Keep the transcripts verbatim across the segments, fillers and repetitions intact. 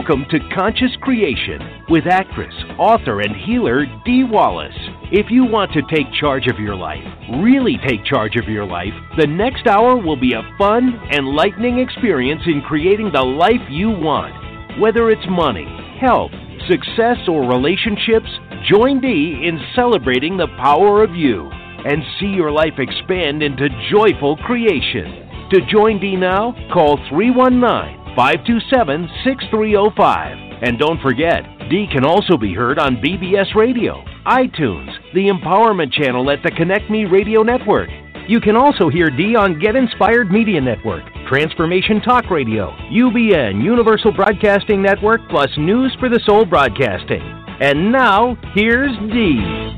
Welcome to Conscious Creation with actress, author, and healer Dee Wallace. If you want to take charge of your life, really take charge of your life, the next hour will be a fun, enlightening experience in creating the life you want. Whether it's money, health, success, or relationships, join Dee in celebrating the power of you and see your life expand into joyful creation. To join Dee now, call three one nine, five two seven, six three zero five. And don't forget, Dee can also be heard on B B S Radio, iTunes, the Empowerment Channel at the Connect Me Radio Network. You can also hear Dee on Get Inspired Media Network, Transformation Talk Radio, U B N, Universal Broadcasting Network, plus News for the Soul Broadcasting. And now, here's Dee.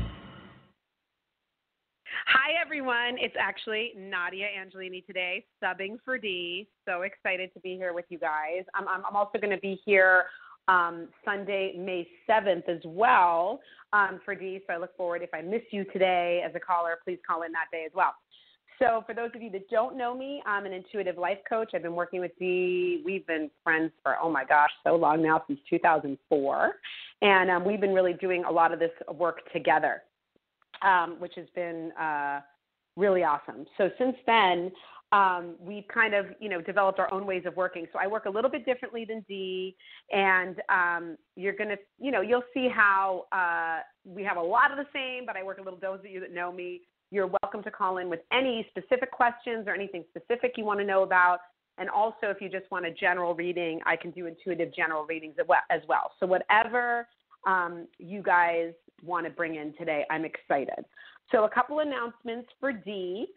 Hi, everyone. It's actually Nadia Angelini today, subbing for Dee. So excited to be here with you guys. I'm, I'm, I'm also going to be here um, Sunday, May seventh as well um, for Dee. So I look forward. If I miss you today as a caller, please call in that day as well. So for those of you that don't know me, I'm an intuitive life coach. I've been working with Dee. We've been friends for, oh my gosh, so long now, since two thousand four. And um, we've been really doing a lot of this work together. Um, which has been uh, really awesome. So since then, um, we've kind of, you know, developed our own ways of working. So I work a little bit differently than Dee, and um, you're going to, you know, you'll see how uh, we have a lot of the same, but I work a little, those of you that know me, you're welcome to call in with any specific questions or anything specific you want to know about. And also, if you just want a general reading, I can do intuitive general readings as well. So whatever um, you guys want to bring in today, I'm excited. So a couple announcements for Dee,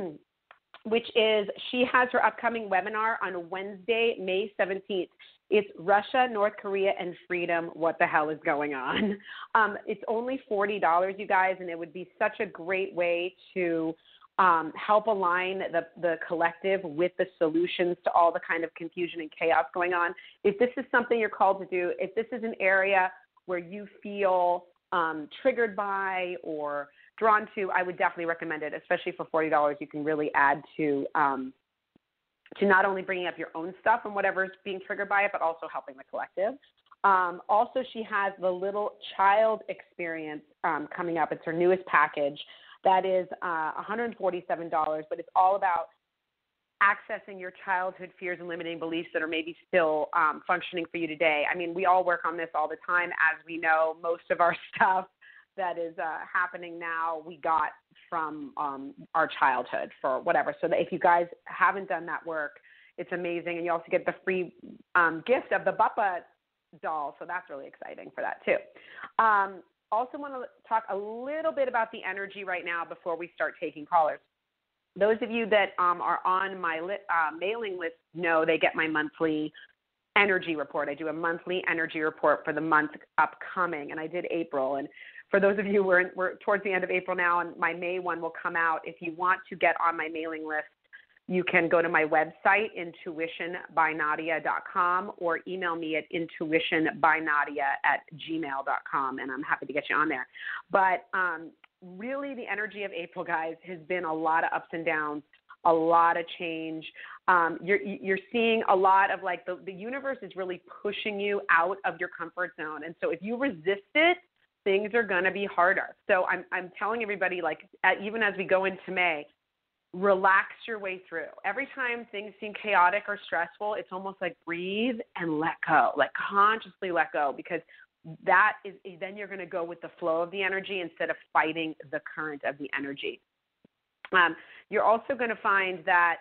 which is she has her upcoming webinar on Wednesday, May seventeenth. It's Russia, North Korea, and Freedom. What the hell is going on? Um, it's only forty dollars, you guys, and it would be such a great way to um, help align the, the collective with the solutions to all the kind of confusion and chaos going on. If this is something you're called to do, if this is an area where you feel um, triggered by or drawn to, I would definitely recommend it, especially for forty dollars. You can really add to um, to not only bringing up your own stuff and whatever's being triggered by it, but also helping the collective. Um, also, she has the Little Child Experience um, coming up. It's her newest package. That is uh, one hundred forty-seven dollars, but it's all about accessing your childhood fears and limiting beliefs that are maybe still um, functioning for you today. I mean, we all work on this all the time. As we know, most of our stuff that is uh, happening now, we got from um, our childhood for whatever. So that if you guys haven't done that work, it's amazing. And you also get the free um, gift of the Bappa doll. So that's really exciting for that too. Um, also want to talk a little bit about the energy right now before we start taking callers. Those of you that um, are on my li- uh, mailing list know they get my monthly energy report. I do a monthly energy report for the month upcoming, and I did April. And for those of you who are in, we're towards the end of April now, and my May one will come out. If you want to get on my mailing list, you can go to my website, intuition by nadia dot com, or email me at intuition by nadia at gmail dot com, and I'm happy to get you on there. But um, really, the energy of April, guys, has been a lot of ups and downs, a lot of change. Um, you're, you're seeing a lot of, like, the, the universe is really pushing you out of your comfort zone. And so if you resist it, things are going to be harder. So I'm, I'm telling everybody, like, at, even as we go into May, relax your way through. Every time things seem chaotic or stressful, it's almost like breathe and let go, like consciously let go, because that is, then you're going to go with the flow of the energy instead of fighting the current of the energy. Um, you're also going to find that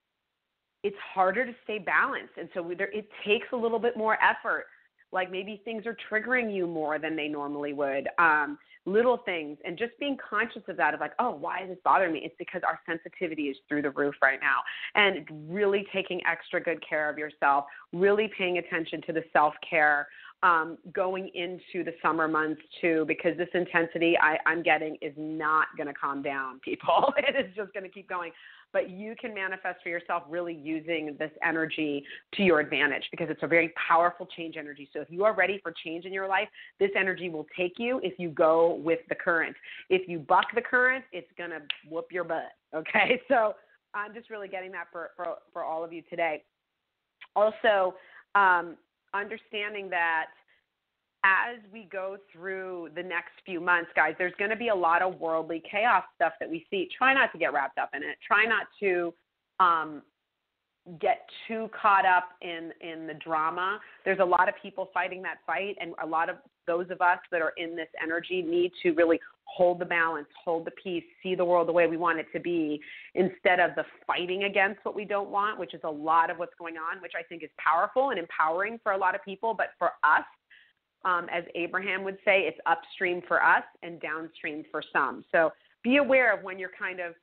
it's harder to stay balanced. And so there, it takes a little bit more effort. Like maybe things are triggering you more than they normally would. Um, little things, and just being conscious of that, of like, oh, why is this bothering me? It's because our sensitivity is through the roof right now. And really taking extra good care of yourself, really paying attention to the self-care, um, going into the summer months too, because this intensity I, I'm getting is not going to calm down, people. It is just going to keep going. But you can manifest for yourself really using this energy to your advantage, because it's a very powerful change energy. So if you are ready for change in your life, this energy will take you if you go with the current. If you buck the current, it's going to whoop your butt, okay? So I'm just really getting that for, for, for all of you today. Also, um, understanding that as we go through the next few months, guys, there's going to be a lot of worldly chaos stuff that we see. Try not to get wrapped up in it. Try not to um, get too caught up in, in the drama. There's a lot of people fighting that fight, and a lot of those of us that are in this energy need to really hold the balance, hold the peace, see the world the way we want it to be, instead of the fighting against what we don't want, which is a lot of what's going on, which I think is powerful and empowering for a lot of people. But for us, um, as Abraham would say, it's upstream for us and downstream for some. So be aware of when you're kind of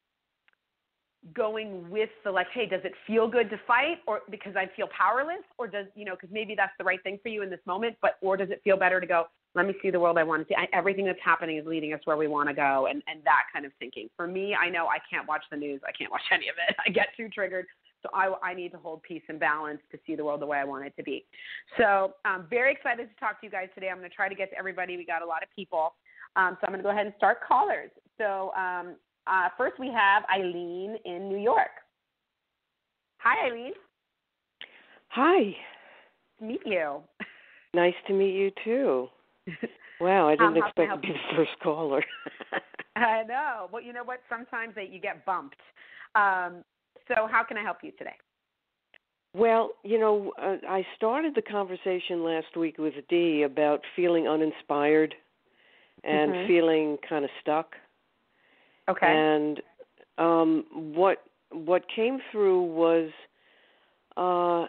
going with the, like, hey, does it feel good to fight, or because I feel powerless, or does, you know, because maybe that's the right thing for you in this moment, but, or does it feel better to go, let me see the world I want to see. I, everything that's happening is leading us where we want to go, and, and that kind of thinking. For me, I know I can't watch the news. I can't watch any of it. I get too triggered. So I, I need to hold peace and balance to see the world the way I want it to be. So I'm very excited to talk to you guys today. I'm going to try to get to everybody. We got a lot of people. Um, so I'm going to go ahead and start callers. So um, uh, first we have Eileen in New York. Hi, Eileen. Hi. Nice to meet you. Nice to meet you, too. Wow, I didn't um, expect to be the first caller. I know. Well, you know what? Sometimes they, you get bumped. Um, so how can I help you today? Well, you know, uh, I started the conversation last week with Dee about feeling uninspired and mm-hmm. feeling kind of stuck. Okay. And um, what what came through was, uh,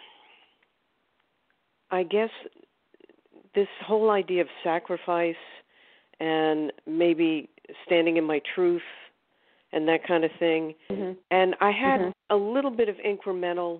I guess, this whole idea of sacrifice and maybe standing in my truth and that kind of thing. Mm-hmm. And I had mm-hmm. a little bit of incremental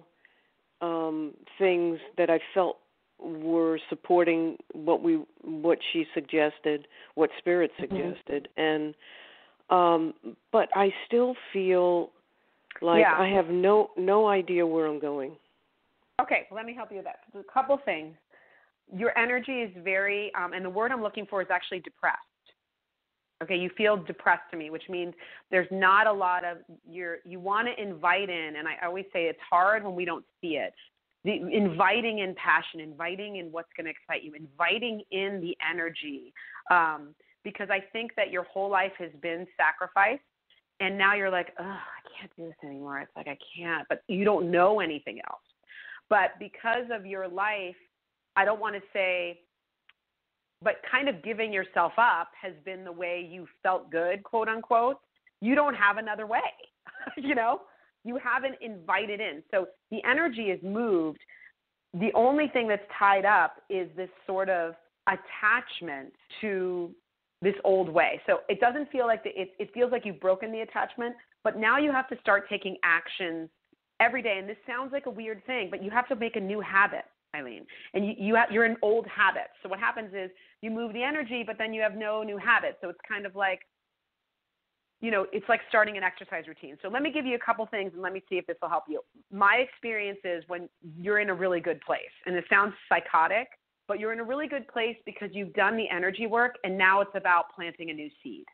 um, things that I felt were supporting what we what she suggested, what Spirit suggested, mm-hmm. and um, but I still feel like yeah. I have no no idea where I'm going. Okay, well, let me help you with that. A couple things. Your energy is very, um, and the word I'm looking for is actually depressed. Okay, you feel depressed to me, which means there's not a lot of, you're, you want to invite in, and I always say it's hard when we don't see it. The, inviting in passion, inviting in what's going to excite you, inviting in the energy, um, because I think that your whole life has been sacrifice, and now you're like, oh, I can't do this anymore. It's like I can't, but you don't know anything else. But because of your life, I don't want to say, but kind of giving yourself up has been the way you felt good, quote unquote. You don't have another way, you know? You haven't invited in. So the energy is moved. The only thing that's tied up is this sort of attachment to this old way. So it doesn't feel like, the, it, it feels like you've broken the attachment, but now you have to start taking actions every day. And this sounds like a weird thing, but you have to make a new habit, Eileen. And you, you have, you're in old habits. So what happens is you move the energy, but then you have no new habits. So it's kind of like, you know, it's like starting an exercise routine. So let me give you a couple things and let me see if this will help you. My experience is when you're in a really good place, and it sounds psychotic, but you're in a really good place because you've done the energy work, and now it's about planting a new seed.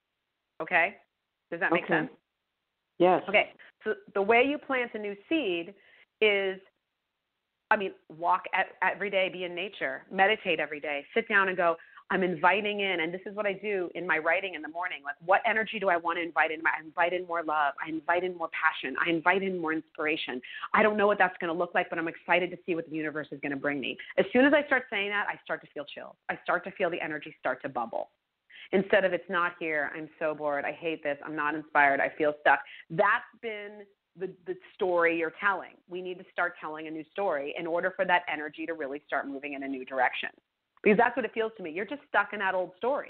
Okay? Does that make okay. sense? Yes. Okay. So the way you plant a new seed is, I mean, walk at, every day, be in nature, meditate every day, sit down and go, I'm inviting in, and this is what I do in my writing in the morning. Like, what energy do I want to invite in? I invite in more love. I invite in more passion. I invite in more inspiration. I don't know what that's going to look like, but I'm excited to see what the universe is going to bring me. As soon as I start saying that, I start to feel chills. I start to feel the energy start to bubble. Instead of it's not here, I'm so bored, I hate this, I'm not inspired, I feel stuck. That's been the, the story you're telling. We need to start telling a new story in order for that energy to really start moving in a new direction. Because that's what it feels to me. You're just stuck in that old story.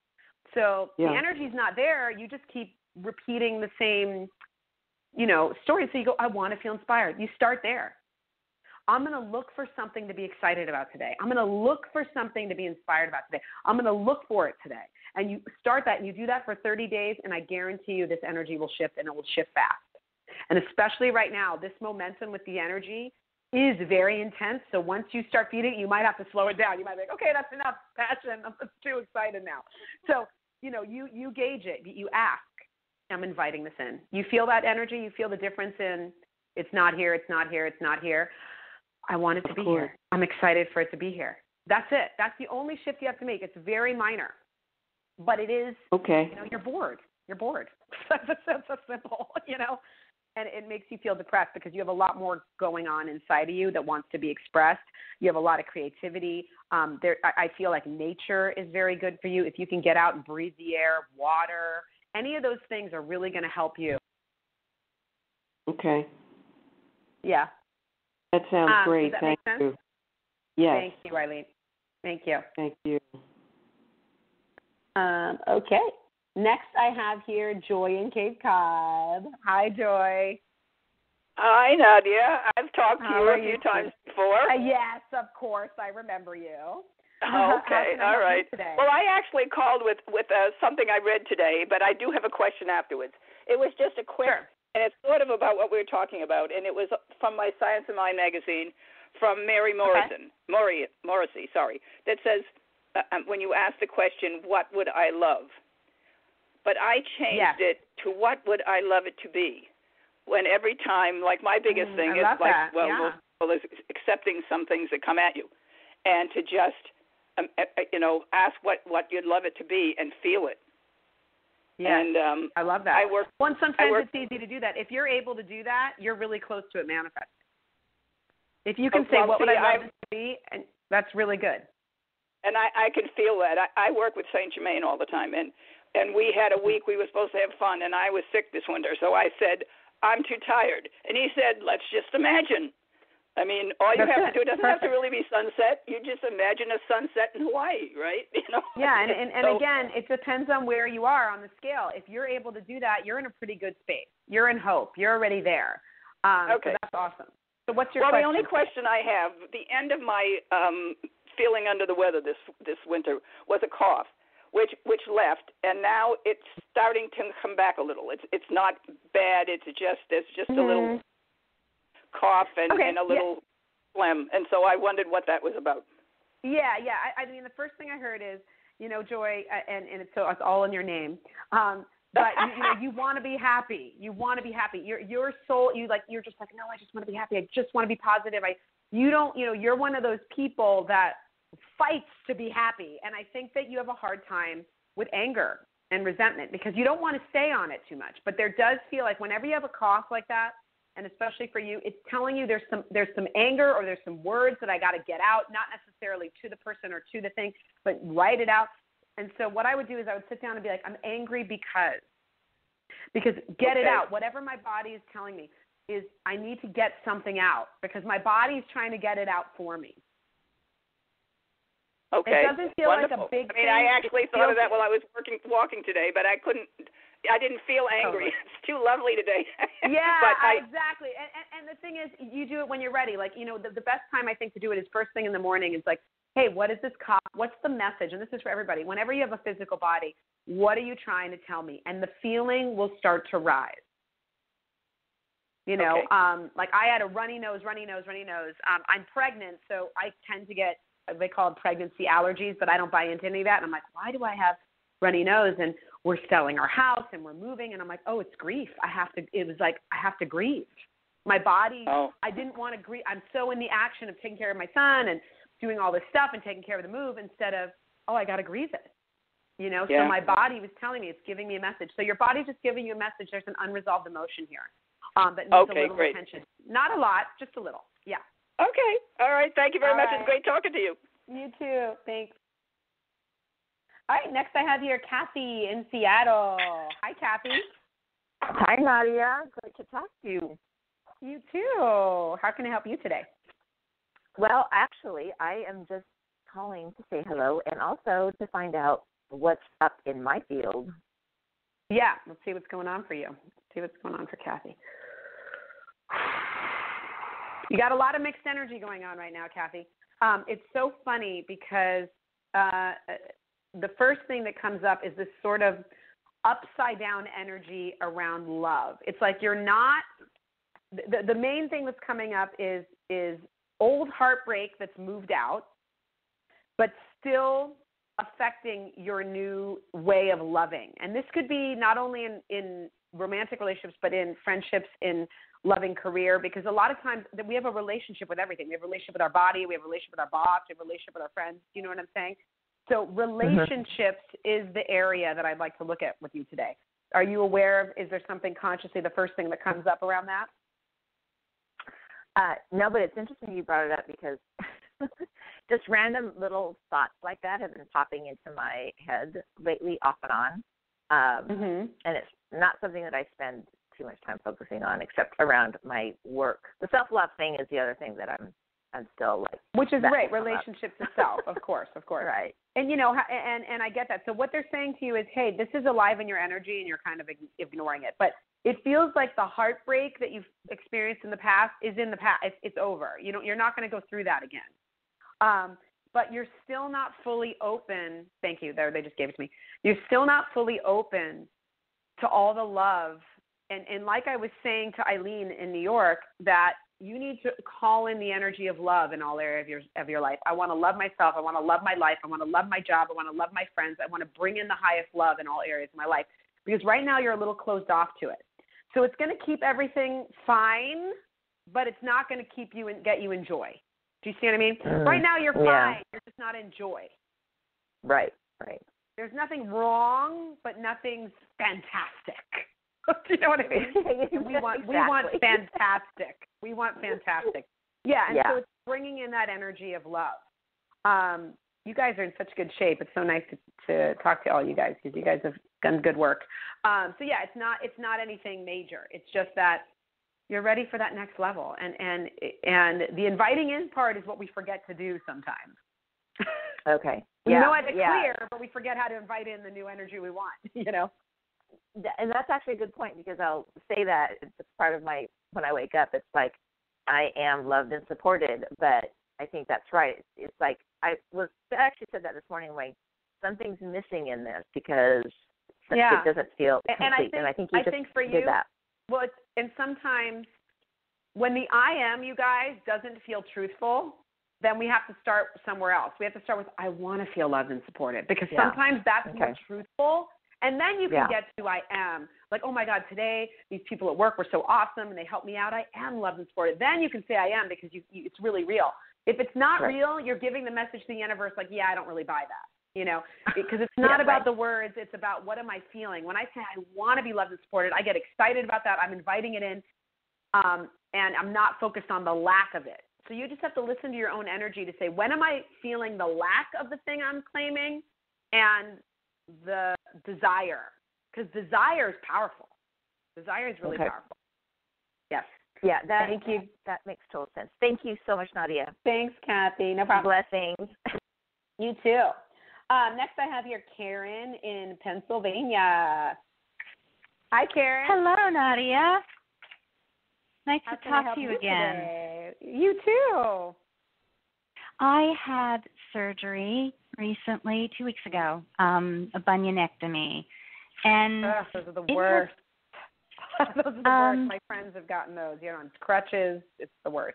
So yeah. The energy's not there. You just keep repeating the same, you know, story. So you go, I want to feel inspired. You start there. I'm going to look for something to be excited about today. I'm going to look for something to be inspired about today. I'm going to look for it today. And you start that, and you do that for thirty days, and I guarantee you this energy will shift, and it will shift fast. And especially right now, this momentum with the energy is very intense. So once you start feeding it, you might have to slow it down. You might be like, okay, that's enough passion. I'm too excited now. So, you know, you, you gauge it. You ask, I'm inviting this in. You feel that energy. You feel the difference in it's not here, it's not here, it's not here. I want it to Of be course. here. I'm excited for it to be here. That's it. That's the only shift you have to make. It's very minor, but it is, Okay. you know, you're bored. You're bored. That's so, so simple, you know, and it makes you feel depressed because you have a lot more going on inside of you that wants to be expressed. You have a lot of creativity. Um, there, I, I feel like nature is very good for you. If you can get out and breathe the air, water, any of those things are really going to help you. Okay. Yeah. That sounds Um, great. does that Thank make sense? you. Yes. Thank you, Eileen. Thank you. Thank you. Um, okay. Next, I have here Joy in Cape Cod. Hi, Joy. Hi, Nadia. I've talked to How you are a few you times before. Uh, yes, of course. I remember you. Okay, How can I all help right. you today? Well, I actually called with with uh, something I read today, but I do have a question afterwards. It was just a quick, Sure. and it's sort of about what we were talking about, and it was from my Science of Mind magazine from Mary Morrison, okay. Mori, Morrissey, sorry, that says, uh, um, when you ask the question, what would I love? But I changed yes. it to what would I love it to be? When every time, like my biggest mm, thing I is love like, that. well, yeah. well, well, is accepting some things that come at you, and to just, um, uh, you know, ask what, what you'd love it to be and feel it. Yeah, and um, I love that. I work. Well, and sometimes work, it's easy to do that. If you're able to do that, you're really close to it manifesting. If you can oh, say, well, what see, would I love I've, it to be, and that's really good. And I, I can feel that. I, I work with Saint Germain all the time, and and we had a week we were supposed to have fun, and I was sick this winter, so I said, I'm too tired. And he said, let's just imagine. I mean, all you That's have it. to do, it doesn't Perfect. have to really be sunset. You just imagine a sunset in Hawaii, right? You know. Yeah, and, and, and so, again, it depends on where you are on the scale. If you're able to do that, you're in a pretty good space. You're in hope. You're already there. Um, okay. So that's awesome. So what's your well, question? the only question I have, the end of my um, feeling under the weather this this winter was a cough, which which left, and now it's starting to come back a little. It's it's not bad. It's just there's just mm-hmm. a little cough and, okay. and a little yeah. phlegm, and so I wondered what that was about. Yeah, yeah. I, I mean, the first thing I heard is, you know, Joy, uh, and and it's, so it's all in your name. Um, but you, you know, you want to be happy. You want to be happy. Your your soul, you like, you're just like, no, I just want to be happy. I just want to be positive. I, you don't, you know, you're one of those people that fights to be happy. And I think that you have a hard time with anger and resentment because you don't want to stay on it too much. But there does feel like whenever you have a cough like that, and especially for you, it's telling you there's some there's some anger or there's some words that I got to get out, not necessarily to the person or to the thing, but write it out. And so what I would do is I would sit down and be like, I'm angry because, because get okay. it out. Whatever my body is telling me is I need to get something out because my body is trying to get it out for me. Okay. It doesn't feel Wonderful. like a big I mean, thing. I actually it thought of feels, that while I was working, walking today, but I couldn't, I didn't feel angry. Totally. It's too lovely today. Yeah, but I, exactly. And, and and the thing is, you do it when you're ready. Like, you know, the, the best time I think to do it is first thing in the morning. It's like, hey, what is this cough? What's the message? And this is for everybody. Whenever you have a physical body, what are you trying to tell me? And the feeling will start to rise. You know, okay. um, like I had a runny nose, runny nose, runny nose. Um, I'm pregnant, so I tend to get, they call it pregnancy allergies, but I don't buy into any of that. And I'm like, why do I have runny nose? And we're selling our house and we're moving. And I'm like, oh, it's grief. I have to, it was like, I have to grieve. My body, oh. I didn't want to grieve. I'm so in the action of taking care of my son and doing all this stuff and taking care of the move instead of, oh, I got to grieve it. You know, yeah. so my body was telling me, it's giving me a message. So your body's just giving you a message. There's an unresolved emotion here um, that needs okay, a little great. attention. Not a lot, just a little. Yeah. Okay. All right. Thank you very All much. right. It's great talking to you. You too. Thanks. All right. Next I have here Kathy in Seattle. Hi, Kathy. Hi, Nadia. Great to talk to you. You too. How can I help you today? Well, actually, I am just calling to say hello and also to find out what's up in my field. Yeah. Let's see what's going on for you. Let's see what's going on for Kathy. You got a lot of mixed energy going on right now, Kathy. Um, it's so funny because uh, the first thing that comes up is this sort of upside down energy around love. It's like you're not, the, the main thing that's coming up is is old heartbreak that's moved out, but still affecting your new way of loving. And this could be not only in, in romantic relationships, but in friendships, in loving career, because a lot of times that we have a relationship with everything. We have a relationship with our body. We have a relationship with our boss. We have a relationship with our friends. Do you know what I'm saying? So relationships mm-hmm. is the area that I'd like to look at with you today. Are you aware of, is there something consciously, the first thing that comes up around that? Uh, no, but it's interesting you brought it up because just random little thoughts like that have been popping into my head lately, off and on. Um, mm-hmm. And it's not something that I spend too much time focusing on, except around my work. The self-love thing is the other thing that I'm I'm still like. Which is great, relationships to self, of course, of course. Right. And, you know, and, and I get that. So what they're saying to you is, hey, this is alive in your energy and you're kind of ignoring it. But it feels like the heartbreak that you've experienced in the past is in the past. It's, it's over. You know, you're not going to go through that again. Um, but you're still not fully open. Thank you. There, they just gave it to me. You're still not fully open to all the love. And, and like I was saying to Eileen in New York, that you need to call in the energy of love in all areas of your, of your life. I want to love myself. I want to love my life. I want to love my job. I want to love my friends. I want to bring in the highest love in all areas of my life. Because right now you're a little closed off to it. So it's going to keep everything fine, but it's not going to keep you and get you in joy. Do you see what I mean? Mm, right now you're fine. Yeah. You're just not in joy. Right, right. There's nothing wrong, but nothing's fantastic. Do you know what I mean? we want exactly. we want fantastic. We want fantastic. Yeah, and yeah. so it's bringing in that energy of love. Um, you guys are in such good shape. It's so nice to, to talk to all you guys because you guys have done good work. Um, so yeah, it's not it's not anything major. It's just that you're ready for that next level, and and and the inviting in part is what we forget to do sometimes. Okay. We yeah. know it's yeah. clear, but we forget how to invite in the new energy we want. You know. And that's actually a good point because I'll say that it's part of my, when I wake up, it's like I am loved and supported, but I think that's right. It's, it's like I was I actually said that this morning, like something's missing in this because yeah. it doesn't feel complete. And I think, and I think you I just think for did you, that. Well, it's, and sometimes when the I am, you guys, doesn't feel truthful, then we have to start somewhere else. We have to start with I want to feel loved and supported because yeah. sometimes that's okay. more truthful. And then you can yeah. get to I am. Like, oh, my God, today these people at work were so awesome and they helped me out. I am loved and supported. Then you can say I am because you, you, it's really real. If it's not right. real, you're giving the message to the universe like, yeah, I don't really buy that, you know, because it's not yeah, about right. the words. It's about what am I feeling. When I say I want to be loved and supported, I get excited about that. I'm inviting it in, um, and I'm not focused on the lack of it. So you just have to listen to your own energy to say, when am I feeling the lack of the thing I'm claiming and the desire, because desire is powerful. Desire is really okay. powerful. Yes. Yeah, that, Thank you. That makes total sense. Thank you so much, Nadia. Thanks, Kathy. No problem. Blessings. You too. Um, next I have here Karen in Pennsylvania. Hi, Karen. Hello, Nadia. Nice How to talk to you, you again. Today? You too. I had surgery recently, two weeks ago, um, a bunionectomy. And Ugh, those are the worst. Was, those are the um, worst. My friends have gotten those. You know, on crutches. It's the worst.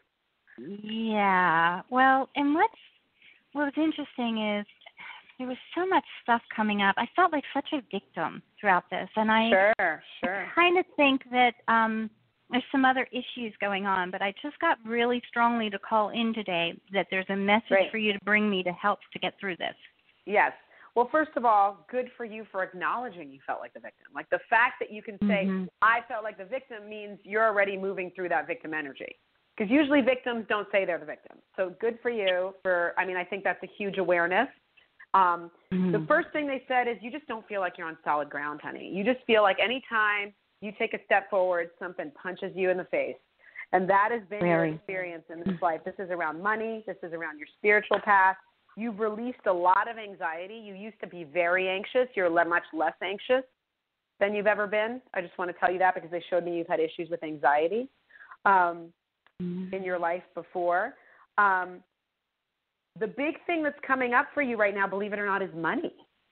Yeah. Well, and what's what was interesting is there was so much stuff coming up. I felt like such a victim throughout this, and I sure, sure. kind of think that um, there's some other issues going on. But I just got really strongly to call in today that there's a message Great. for you to bring me to help to get through this. Yes. Well, first of all, good for you for acknowledging you felt like the victim. Like the fact that you can say, mm-hmm. I felt like the victim means you're already moving through that victim energy. Because usually victims don't say they're the victim. So good for you for, I mean, I think that's a huge awareness. Um, mm-hmm. The first thing they said is you just don't feel like you're on solid ground, honey. You just feel like anytime you take a step forward, something punches you in the face. And that has been really? your experience in this life. This is around money. This is around your spiritual path. You've released a lot of anxiety. You used to be very anxious. You're much less anxious than you've ever been. I just want to tell you that because they showed me you've had issues with anxiety um, mm-hmm. in your life before. Um, the big thing that's coming up for you right now, believe it or not, is money.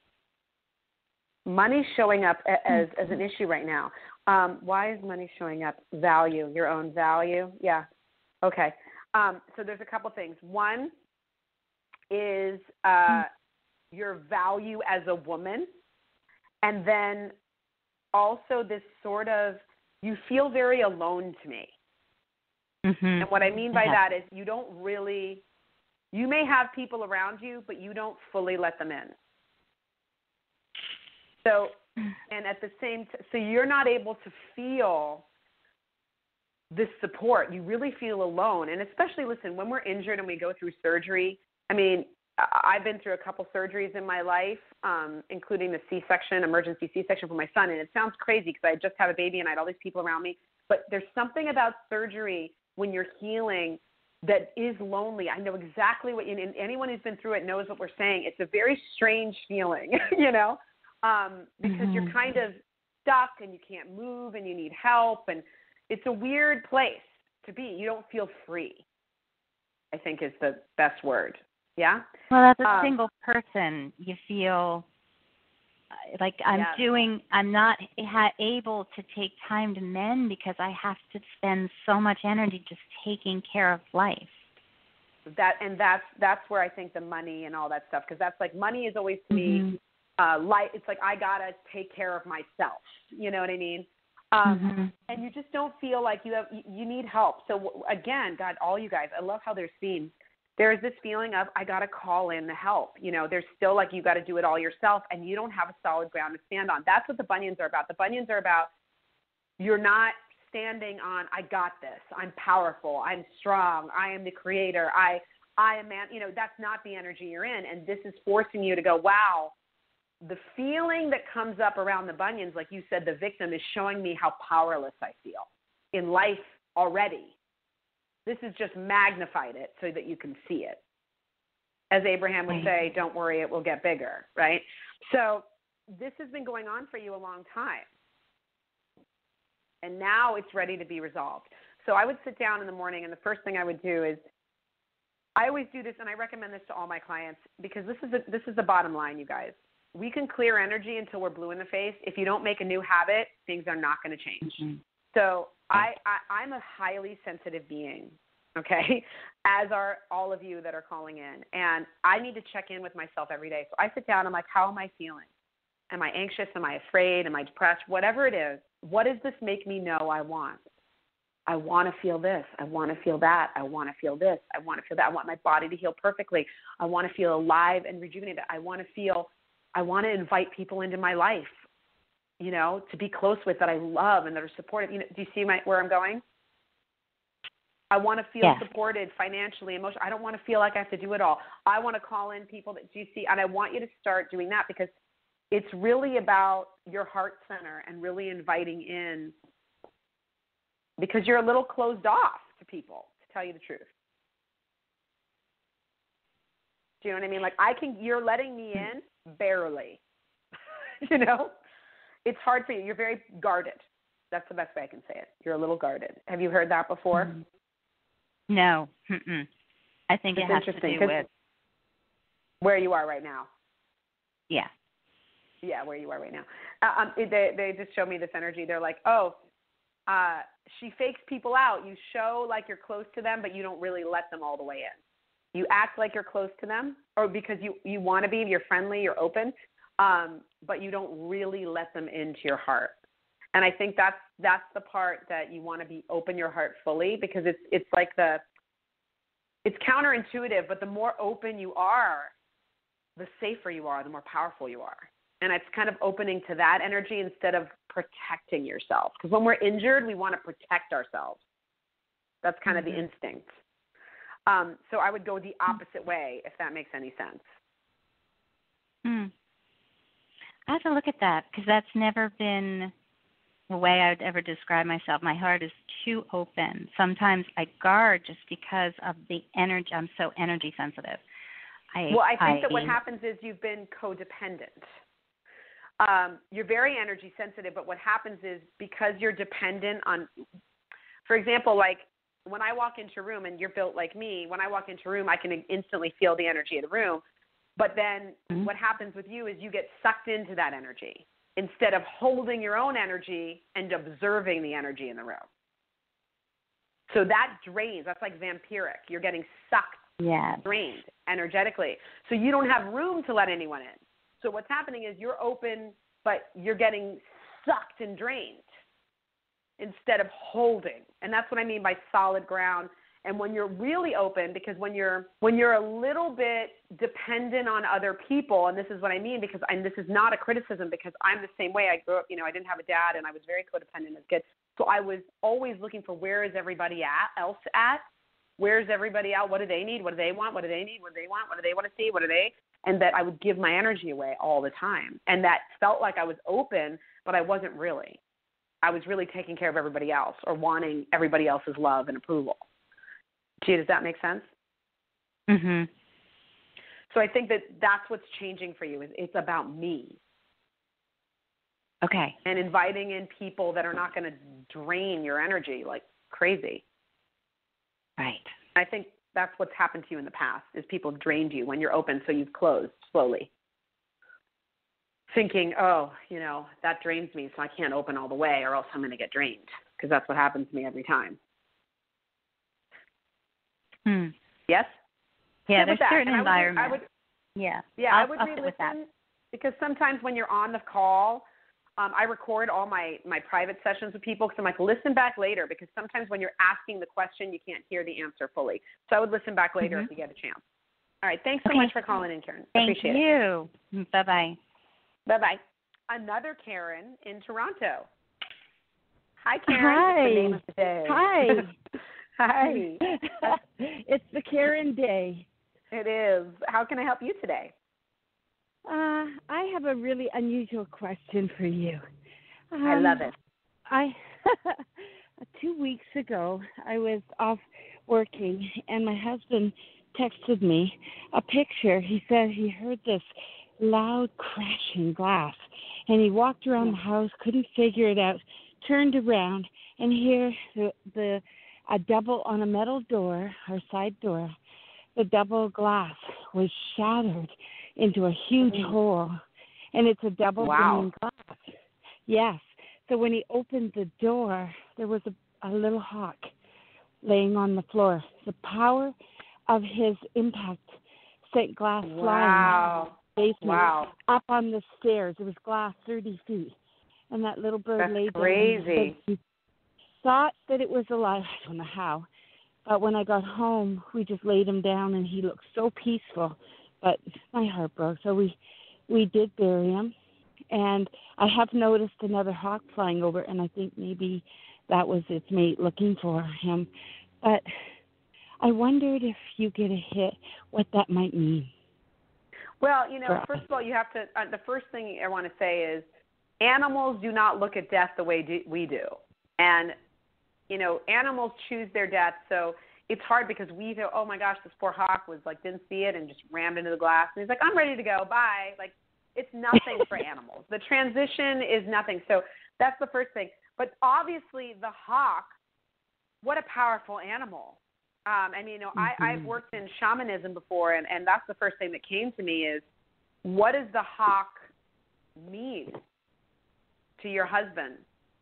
Money's showing up as, as an issue right now. Um, why is money showing up? Value, your own value. Yeah. Okay. Um, so there's a couple things. One is uh, your value as a woman, and then also this sort of, you feel very alone to me. Mm-hmm. And what I mean by I that is you don't really, you may have people around you, but you don't fully let them in. So, and at the same time, so you're not able to feel this support. You really feel alone. And especially, listen, when we're injured and we go through surgery, I mean, I've been through a couple surgeries in my life, um, including the C-section, emergency C-section for my son. And it sounds crazy because I just had a baby and I had all these people around me. But there's something about surgery when you're healing that is lonely. I know exactly what you, and anyone who's been through it knows what we're saying. It's a very strange feeling, you know, um, because mm-hmm. you're kind of stuck and you can't move and you need help. And it's a weird place to be. You don't feel free, I think is the best word. Yeah? Well, as a um, single person, you feel like I'm yeah. doing, I'm not ha- able to take time to mend because I have to spend so much energy just taking care of life. That and that's that's where I think the money and all that stuff, because that's like money is always to mm-hmm. me, uh, life. It's like I gotta take care of myself. You know what I mean? Um, mm-hmm. And you just don't feel like you have you, you need help. So again, God, all you guys, I love how there's themes. There is this feeling of, I got to call in the help. You know, there's still like you got to do it all yourself and you don't have a solid ground to stand on. That's what the bunions are about. The bunions are about, you're not standing on, I got this. I'm powerful. I'm strong. I am the creator. I, I am man. You know, that's not the energy you're in. And this is forcing you to go, wow, the feeling that comes up around the bunions, like you said, the victim is showing me how powerless I feel in life already. This has just magnified it so that you can see it. As Abraham would say, don't worry, it will get bigger, right? So this has been going on for you a long time. And now it's ready to be resolved. So I would sit down in the morning, and the first thing I would do is, I always do this, and I recommend this to all my clients, because this is a, this is the bottom line, you guys. We can clear energy until we're blue in the face. If you don't make a new habit, things are not going to change. Mm-hmm. So I, I, I'm a highly sensitive being, okay, as are all of you that are calling in. And I need to check in with myself every day. So I sit down, I'm like, how am I feeling? Am I anxious? Am I afraid? Am I depressed? Whatever it is, what does this make me know I want? I want to feel this. I want to feel that. I want to feel this. I want to feel that. I want my body to heal perfectly. I want to feel alive and rejuvenated. I want to feel, I want to invite people into my life, you know, to be close with, that I love and that are supportive. You know, do you see my, where I'm going? I want to feel yeah. supported financially, emotionally. I don't want to feel like I have to do it all. I want to call in people that, do you see? And I want you to start doing that, because it's really about your heart center and really inviting in, because you're a little closed off to people, to tell you the truth. Do you know what I mean? Like, I can, you're letting me in barely, you know? It's hard for you. You're very guarded. That's the best way I can say it. You're a little guarded. Have you heard that before? No. Mm-mm. I think it's it has to do with where you are right now. Yeah. Yeah, where you are right now. Uh, um, they they just show me this energy. They're like, oh, uh, she fakes people out. You show like you're close to them, but you don't really let them all the way in. You act like you're close to them, or because you, you want to be, you're friendly, you're open, um, but you don't really let them into your heart. And I think that's that's the part that you want to be open your heart fully, because it's it's like the it's counterintuitive, but the more open you are, the safer you are, the more powerful you are. And it's kind of opening to that energy instead of protecting yourself. Because when we're injured, we want to protect ourselves. That's kind mm-hmm. of the instinct. Um, so I would go the opposite way, if that makes any sense. Hmm. I have to look at that, because that's never been the way I would ever describe myself. My heart is too open. Sometimes I guard just because of the energy. I'm so energy sensitive. I, well, I think I, that what happens is you've been codependent. Um, you're very energy sensitive, but what happens is because you're dependent on, for example, like when I walk into a room, and you're built like me, when I walk into a room, I can instantly feel the energy of the room. But then mm-hmm. what happens with you is you get sucked into that energy instead of holding your own energy and observing the energy in the room. So that drains. That's like vampiric. You're getting sucked, yes. drained energetically. So you don't have room to let anyone in. So what's happening is you're open, but you're getting sucked and drained instead of holding. And that's what I mean by solid ground. And when you're really open, because when you're when you're a little bit dependent on other people, and this is what I mean, because I'm, this is not a criticism, because I'm the same way. I grew up, you know, I didn't have a dad, and I was very codependent as a kid. So I was always looking for, where is everybody at, else at? Where's everybody out? What do they need? What do they want? What do they need? What do they want? What do they want to see? What do they? And that I would give my energy away all the time. And that felt like I was open, but I wasn't really. I was really taking care of everybody else, or wanting everybody else's love and approval. Gee, does that make sense? Mm-hmm. So I think that that's what's changing for you. Is it's about me. Okay. And inviting in people that are not going to drain your energy like crazy. Right. I think that's what's happened to you in the past, is people have drained you when you're open, so you've closed slowly. Thinking, oh, you know, that drains me, so I can't open all the way, or else I'm going to get drained, because that's what happens to me every time. Hmm. Yes? Yeah, Sit there's certain I environments. Would, I would, yeah. Yeah, I'll, I would I'll re-listen, with that. because sometimes when you're on the call, um, I record all my, my private sessions with people, because I'm like, listen back later, because sometimes when you're asking the question, you can't hear the answer fully. So I would listen back later mm-hmm. if you get a chance. All right, thanks so okay. much for calling in, Karen. Thank Appreciate you. it. Bye-bye. Bye-bye. Another Karen in Toronto. Hi, Karen. Hi. It's the name of the day. Hi. Hi. It's the Karen Day. It is. How can I help you today? Uh, I have a really unusual question for you. Um, I love it. I two weeks ago, I was off working, and my husband texted me a picture. He said he heard this loud crashing glass, and he walked around the house, couldn't figure it out, turned around, and here the, the a double on a metal door, or side door, the double glass was shattered into a huge mm. hole, and it's a double wow. pane glass. Yes. So when he opened the door, there was a, a little hawk laying on the floor. The power of his impact sent glass wow. flying basement wow. up on the stairs. It was glass thirty feet. And that little bird That's laid crazy. down. And he thought that it was alive. I don't know how. But when I got home, we just laid him down, and he looked so peaceful. But my heart broke. So we, we did bury him. And I have noticed another hawk flying over, and I think maybe that was its mate looking for him. But I wondered if you get a hit, what that might mean. Well, you know, first of all, you have to, uh, the first thing I want to say is animals do not look at death the way do, we do. And, you know, animals choose their death, so it's hard because we go, oh my gosh, this poor hawk was like, didn't see it and just rammed into the glass. And he's like, I'm ready to go, bye. Like, it's nothing for animals. The transition is nothing. So that's the first thing. But obviously the hawk, what a powerful animal. Um, I mean, you know, mm-hmm. I, I've worked in shamanism before, and, and that's the first thing that came to me is, what does the hawk mean to your husband?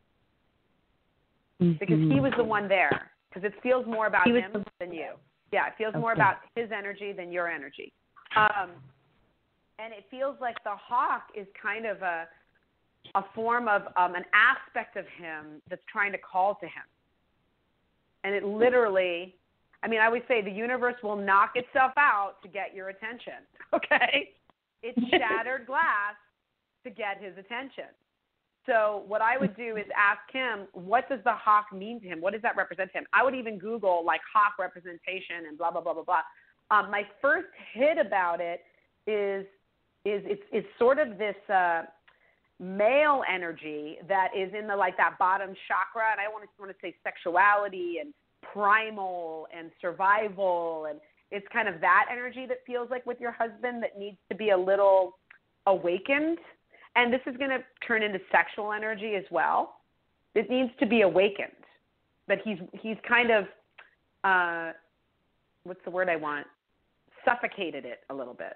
Mm-hmm. Because he was the one there. Because it feels more about him the- than you. Yeah, it feels okay. more about his energy than your energy. Um, and it feels like the hawk is kind of a a form of um, an aspect of him that's trying to call to him. And it literally, I mean, I always say the universe will knock itself out to get your attention, okay? It shattered glass to get his attention. So what I would do is ask him, what does the hawk mean to him? What does that represent to him? I would even Google, like, hawk representation and blah, blah, blah, blah, blah. Um, my first hit about it is is it's, it's sort of this uh, male energy that is in the, like, that bottom chakra, and I want to want to say sexuality and primal and survival, and it's kind of that energy that feels like with your husband that needs to be a little awakened. And this is going to turn into sexual energy as well. It needs to be awakened. But he's he's kind of, uh, what's the word I want? Suffocated it a little bit.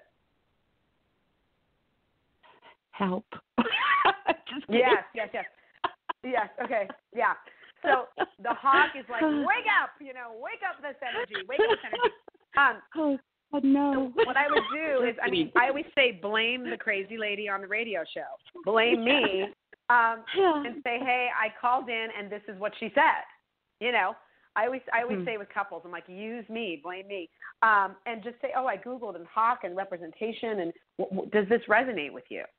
Help. yes, yes, yes. Yes, okay, yeah. So the hawk is like, wake up, you know, wake up this energy, wake up this energy. Um, oh, oh, no. So what I would do is, I mean, I always say blame the crazy lady on the radio show. Blame me um, and say, hey, I called in and this is what she said. You know, I always I always hmm. say with couples, I'm like, use me, blame me, um, and just say, oh, I Googled and Hawk and representation, and w- w- does this resonate with you?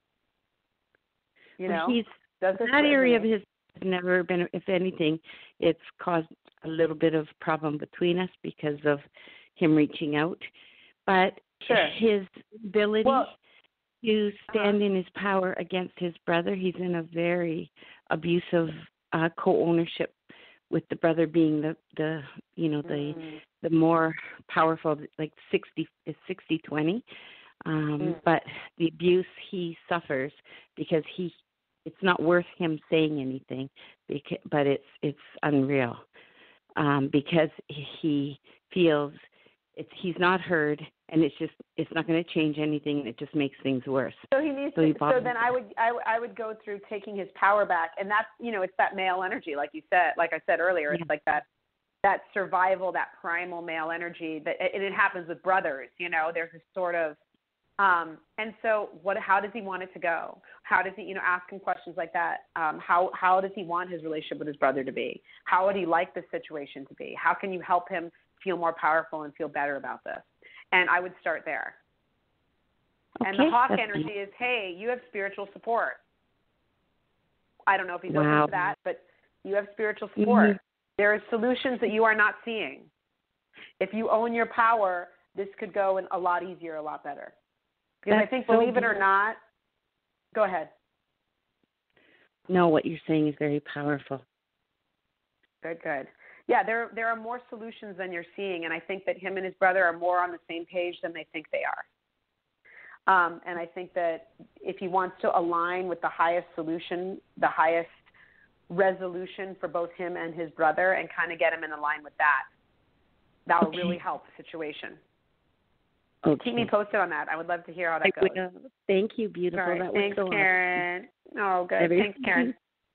You know, well, he's, does this that resonate? area of his has never been, if anything, it's caused a little bit of problem between us because of him reaching out. But sure. his ability well, to stand uh-huh. in his power against his brother, he's in a very abusive uh, co-ownership, with the brother being the, the you know, the mm. the more powerful, like sixty sixty twenty. Um, mm. But the abuse he suffers because he, it's not worth him saying anything, because, but it's it's unreal um, because he feels it's he's not heard, and it's just it's not going to change anything, and it just makes things worse. So he needs so, to. he So then I would I, I would go through taking his power back, and that's you know it's that male energy, like you said, like I said earlier, yeah. it's like that that survival, that primal male energy that, and it happens with brothers. You know, there's this sort of. Um, and so what, how does he want it to go? How does he, you know, ask him questions like that? Um, how, how does he want his relationship with his brother to be? How would he like this situation to be? How can you help him feel more powerful and feel better about this? And I would start there. Okay, and the Hawk that's energy nice. is, hey, you have spiritual support. I don't know if he's wow. open to that, but you have spiritual support. Mm-hmm. There are solutions that you are not seeing. If you own your power, this could go in a lot easier, a lot better. Because That's I think, so believe it or good. not, go ahead. No, what you're saying is very powerful. Good, good. Yeah, there there are more solutions than you're seeing, and I think that him and his brother are more on the same page than they think they are. Um, and I think that if he wants to align with the highest solution, the highest resolution for both him and his brother, and kind of get him in line with that, that will okay. really help the situation. Okay. Keep me posted on that. I would love to hear how that I goes. will. Thank you, beautiful. Right. That was Thanks, so Karen. awesome. Oh, good. Every- Thanks, Karen.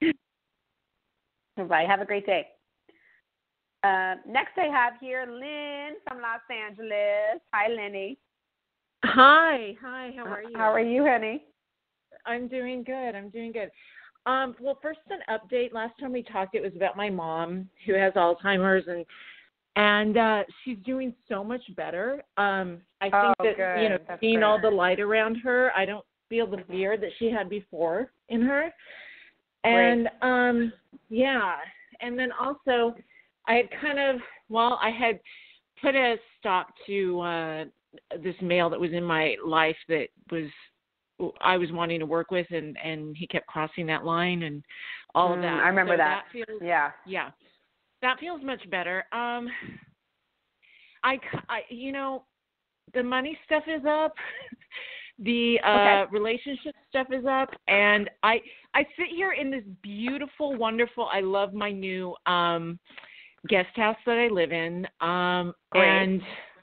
Bye. Have a great day. Uh, next I have here Lynn from Los Angeles. Hi, Lenny. Hi. Hi. How are you? How are you, honey? I'm doing good. I'm doing good. Um, well, first an update. Last time we talked, it was about my mom who has Alzheimer's, and and uh, she's doing so much better. Um, I think oh, that good. you know, That's seeing great. all the light around her, I don't feel the fear that she had before in her. And um, yeah, and then also, I had kind of well, I had put a stop to uh, this male that was in my life that was I was wanting to work with, and, and he kept crossing that line and all mm, of that. I remember so that. that feels, yeah. Yeah. That feels much better. Um, I, I, you know, the money stuff is up. the uh, okay. relationship stuff is up. And I, I sit here in this beautiful, wonderful, I love my new um, guest house that I live in. Um, and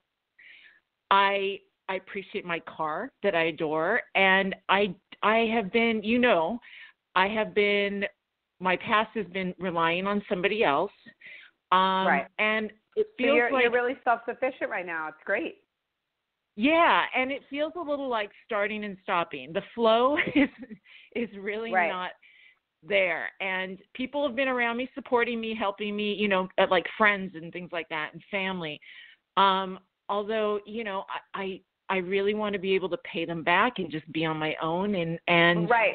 I, I appreciate my car that I adore. And I, I have been, you know, I have been, my past has been relying on somebody else. Um, right. And it feels so you're, like you're really self-sufficient right now. It's great. Yeah, and it feels a little like starting and stopping. The flow is is really right. not there. And people have been around me, supporting me, helping me, you know, like friends and things like that, and family. Um, although, you know, I, I I really want to be able to pay them back and just be on my own. And, and right.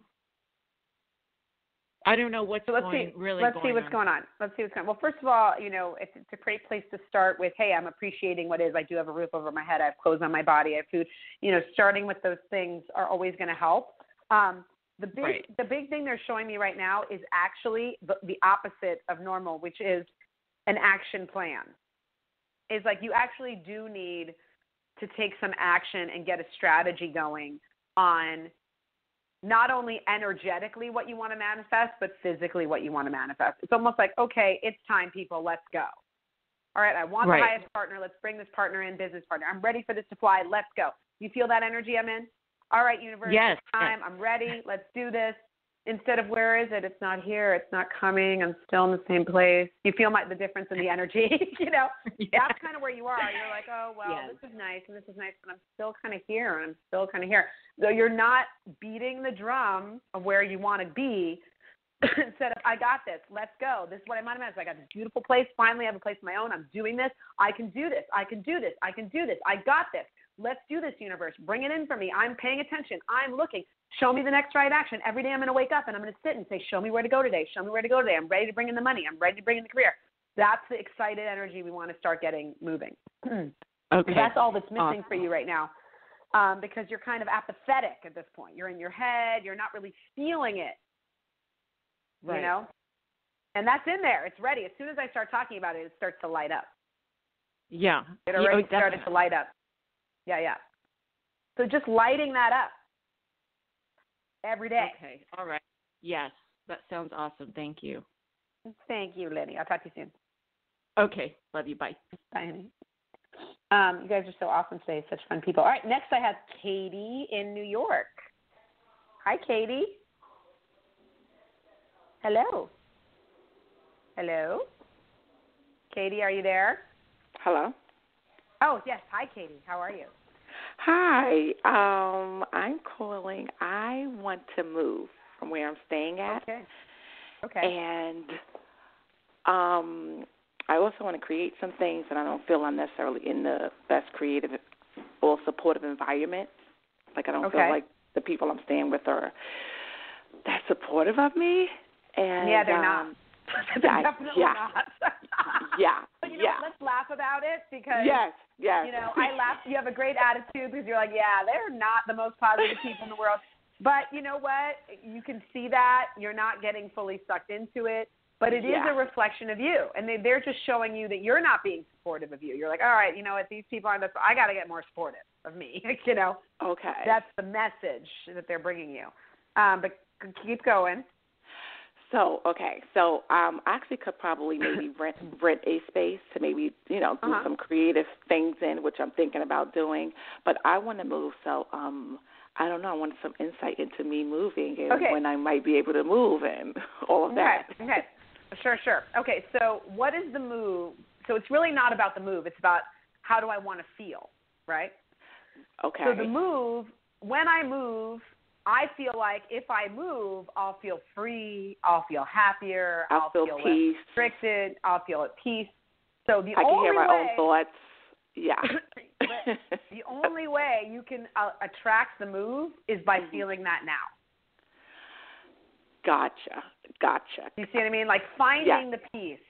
I don't know what's so let's going see, really let's going see what's on. going on. Let's see what's going on. Well, first of all, you know, it's, it's a great place to start with, hey, I'm appreciating what is. I do have a roof over my head. I have clothes on my body. I have food. You know, starting with those things are always going to help. Um, the big right. the big thing they're showing me right now is actually the, the opposite of normal, which is an action plan. Is like you actually do need to take some action and get a strategy going on not only energetically what you want to manifest, but physically what you want to manifest. It's almost like, okay, it's time, people, let's go. All right, I want right. the highest partner. Let's bring this partner in, business partner. I'm ready for this to fly. Let's go. You feel that energy I'm in? All right, universe, yes. it's time. I'm ready. Let's do this. instead of where is it? It's not here. It's not coming. I'm still in the same place. You feel my, the difference in the energy, you know? Yeah. That's kind of where you are. You're like, oh, well, yes. This is nice and this is nice, but I'm still kind of here and I'm still kind of here. So you're not beating the drum of where you want to be. Instead of, I got this, let's go. This is what I'm on. I got this beautiful place. Finally, I have a place of my own. I'm doing this. I can do this. I can do this. I can do this. I got this. Let's do this, universe. Bring it in for me. I'm paying attention. I'm looking. Show me the next right action. Every day I'm going to wake up and I'm going to sit and say, show me where to go today. Show me where to go today. I'm ready to bring in the money. I'm ready to bring in the career. That's the excited energy we want to start getting moving. Okay. That's all that's missing awesome. For you right now, um, because you're kind of apathetic at this point. You're in your head. You're not really feeling it. Right. You know? And that's in there. It's ready. As soon as I start talking about it, it starts to light up. Yeah. It already yeah, oh, started to light up. Yeah, yeah. So just lighting that up every day. Okay. All right. Yes. That sounds awesome. Thank you. Thank you, Lenny. I'll talk to you soon. Okay. Love you. Bye. Bye, honey. Um, you guys are so awesome today. Such fun people. All right. Next, I have Katie in New York. Hi, Katie. Hello. Hello. Katie, are you there? Hello. Oh, yes. Hi, Katie. How are you? Hi. Um, I'm calling. I want to move from where I'm staying at. Okay. Okay. And um, I also want to create some things, and I don't feel I'm necessarily in the best creative or supportive environment. Like I don't okay. feel like the people I'm staying with are that supportive of me. And yeah, they're um, not. They're definitely yeah. not. yeah. But you know, yeah. let's laugh about it because yes, yes. you know, I laugh. You have a great attitude because you're like, yeah, they're not the most positive people in the world. But you know what? You can see that you're not getting fully sucked into it. But it yeah. is a reflection of you, and they, they're just showing you that you're not being supportive of you. You're like, all right, you know what? These people aren't. I got to get more supportive of me. you know. Okay. That's the message that they're bringing you. Um, but keep going. So, okay, so um, I actually could probably maybe rent rent a space to maybe, you know, do uh-huh. some creative things in, which I'm thinking about doing. But I want to move, so um, I don't know. I want some insight into me moving and okay. when I might be able to move and all of that. Okay, okay. Sure, sure. Okay, so what is the move? So it's really not about the move. It's about how do I want to feel, right? Okay. So the move, when I move, I feel like if I move, I'll feel free, I'll feel happier, I'll, I'll feel, feel peace. less restricted, I'll feel at peace. So the I only can hear my way, own thoughts. Yeah. the only way you can uh, attract the move is by mm-hmm. feeling that now. Gotcha. Gotcha. You see what I mean? Like finding yeah. the peace.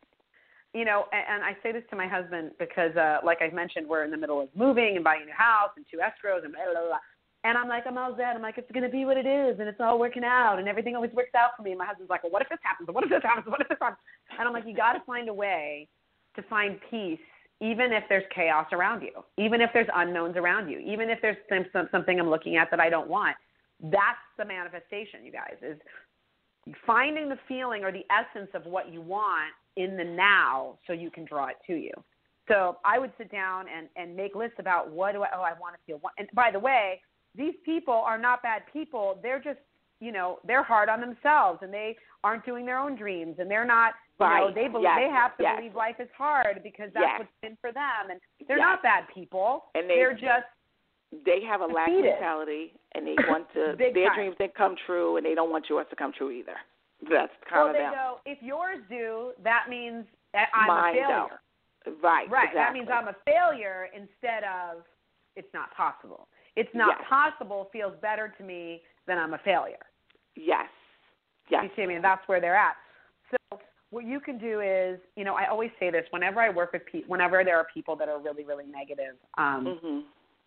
You know, and, and I say this to my husband because, uh, like I mentioned, we're in the middle of moving and buying a new house and two escrows and blah, blah, blah. And I'm like, I'm all set. I'm like, it's going to be what it is, and it's all working out, and everything always works out for me. And my husband's like, well, what if this happens? What if this happens? What if this happens? And I'm like, you got to find a way to find peace, even if there's chaos around you, even if there's unknowns around you, even if there's some, something I'm looking at that I don't want. That's the manifestation, you guys, is finding the feeling or the essence of what you want in the now so you can draw it to you. So I would sit down and, and make lists about what do I, oh, I want to feel. And by the way, these people are not bad people. They're just, you know, they're hard on themselves and they aren't doing their own dreams and they're not, you right. know, they believe, yes. they have to yes. believe life is hard because that's yes. what's in for them. And they're yes. not bad people. And they, they're just They have a lack defeated. mentality and they want to, Big their time. dreams didn't come true and they don't want yours to come true either. That's kind well, of they them. go, if yours do, that means that I'm Mine a failure. Don't. Right, Right. exactly. That means I'm a failure instead of it's not possible. It's not yes. possible feels better to me than I'm a failure. Yes. Yes. You see, I mean, that's where they're at. So what you can do is, you know, I always say this whenever I work with people, whenever there are people that are really, really negative, um, mm-hmm.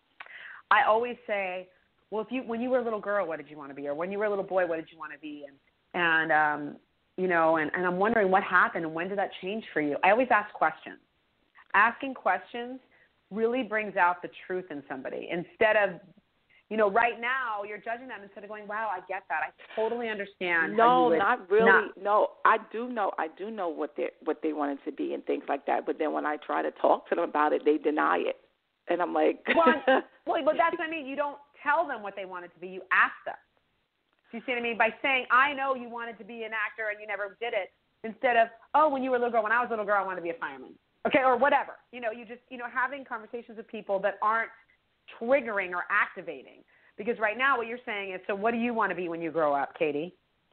I always say, well, if you, when you were a little girl, what did you want to be? Or when you were a little boy, what did you want to be? And, and um, you know, and, and I'm wondering what happened and when did that change for you? I always ask questions. Asking questions really brings out the truth in somebody instead of, you know, right now you're judging them instead of going, wow, I get that. I totally understand. No, how you would not really. not. No, I do know. I do know what they what they wanted to be and things like that. But then when I try to talk to them about it, they deny it, and I'm like, well, well, but that's what I mean. You don't tell them what they wanted to be. You ask them. Do you see what I mean? By saying, I know you wanted to be an actor and you never did it, instead of, oh, when you were a little girl, when I was a little girl, I wanted to be a fireman. Okay, or whatever. You know, you just, you know, having conversations with people that aren't triggering or activating. Because right now what you're saying is, so what do you want to be when you grow up, Katie?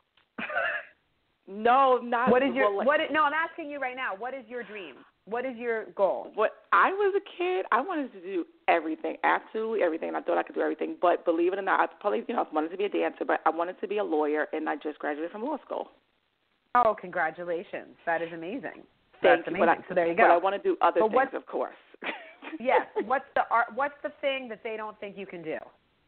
No, not. What is your, well, like, what is, no, I'm asking you right now, what is your dream? What is your goal? When I was a kid, I wanted to do everything, absolutely everything. And I thought I could do everything. But believe it or not, I probably, you know, I wanted to be a dancer, but I wanted to be a lawyer, and I just graduated from law school. Oh, congratulations. That is amazing. Thank That's you. amazing. But I, so there you go. But I want to do other but things, what, of course. Yes. What's the art, what's the thing that they don't think you can do?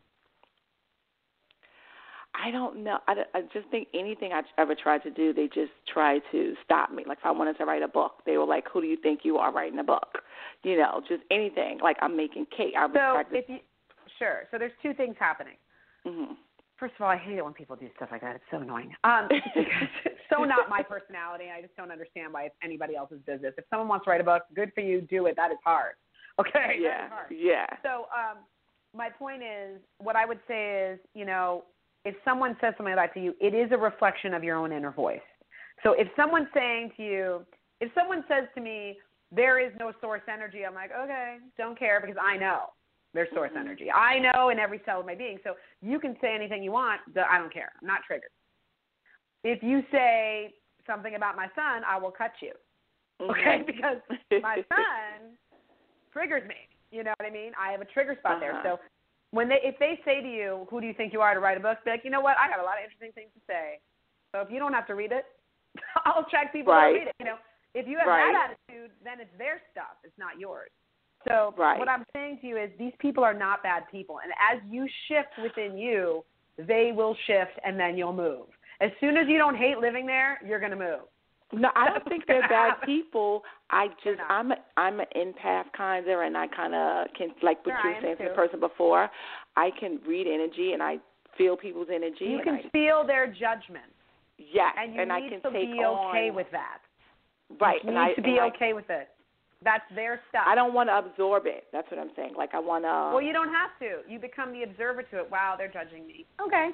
I don't know. I, I just think anything I ever tried to do, they just try to stop me. Like if I wanted to write a book, they were like, who do you think you are writing a book? You know, just anything. Like I'm making cake. I was so practicing. if you, sure. So there's two things happening. Mm-hmm. First of all, I hate it when people do stuff like that. It's so annoying. Um, it's so not my personality. I just don't understand why it's anybody else's business. If someone wants to write a book, good for you. Do it. That is hard. Okay? Yeah, that is hard. yeah. So um, my point is, what I would say is, you know, if someone says something like that to you, it is a reflection of your own inner voice. So if someone's saying to you, if someone says to me, there is no source energy, I'm like, okay, don't care because I know there's source mm-hmm. energy. I know in every cell of my being. So you can say anything you want. I don't care. I'm not triggered. If you say something about my son, I will cut you. Mm-hmm. Okay? Because my son triggers me. You know what I mean? I have a trigger spot uh-huh. there. So when they, if they say to you, who do you think you are to write a book, be like, you know what? I have a lot of interesting things to say. So if you don't have to read it, I'll attract people right. to read it. You know, if you have right. that attitude, then it's their stuff. It's not yours. So right. what I'm saying to you is these people are not bad people. And as you shift within you, they will shift and then you'll move. As soon as you don't hate living there, you're going to move. No, I don't think they're bad people. I just I'm a, I'm an empath kind of, and I kind of can, like what sure, you were saying to too. the person before. I can read energy, and I feel people's energy. You and can I, feel their judgment. Yes, and you and need I can to take be okay on, with that. Right, you and need I, to be and okay I, with it. That's their stuff. I don't want to absorb it. That's what I'm saying. Like I want to. Well, you don't have to. You become the observer to it. Wow, they're judging me. Okay.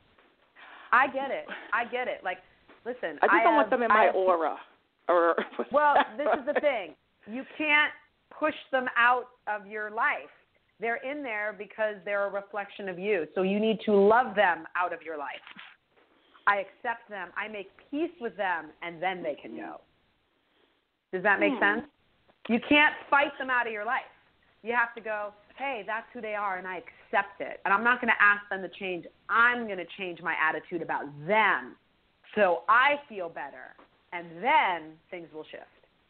I get it. I get it. Like, listen. I just I don't have, want them in my have, aura. Or well, this is the thing. You can't push them out of your life. They're in there because they're a reflection of you. So you need to love them out of your life. I accept them. I make peace with them, and then they can go. Does that make hmm. sense? You can't fight them out of your life. You have to go, hey, that's who they are, and I accept it. And I'm not going to ask them to change. I'm going to change my attitude about them so I feel better. And then things will shift.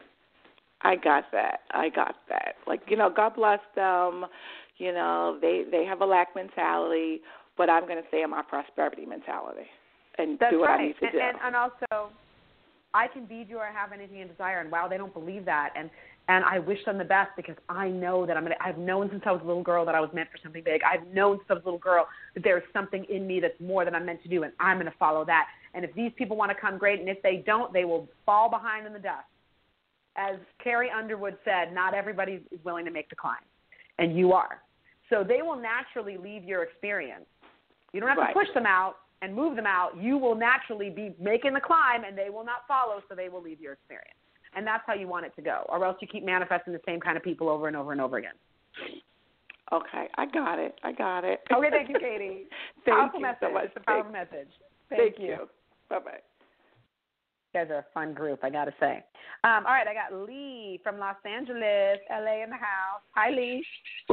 I got that. I got that. Like, you know, God bless them. You know, they, they have a lack mentality, but I'm going to stay in my prosperity mentality and That's do what right. I need to and, do. And, and also, I can be, do, or have anything in desire. And, wow, they don't believe that. And and I wish them the best because I know that I'm going to – I've known since I was a little girl that I was meant for something big. I've known since I was a little girl that there's something in me that's more than I'm meant to do, and I'm going to follow that. And if these people want to come, great. And if they don't, they will fall behind in the dust. As Carrie Underwood said, not everybody is willing to make the climb, and you are. So they will naturally leave your experience. You don't have right. to push them out and move them out. You will naturally be making the climb, and they will not follow, so they will leave your experience. And that's how you want it to go, or else you keep manifesting the same kind of people over and over and over again. Okay, I got it. I got it. Okay, thank you, Katie. Thank powerful you message. so much. It's a powerful thank, message. Thank, thank you. you. Bye-bye. You guys are a fun group, I got to say. Um, all right, I got Lee from Los Angeles, L A in the house. Hi, Lee.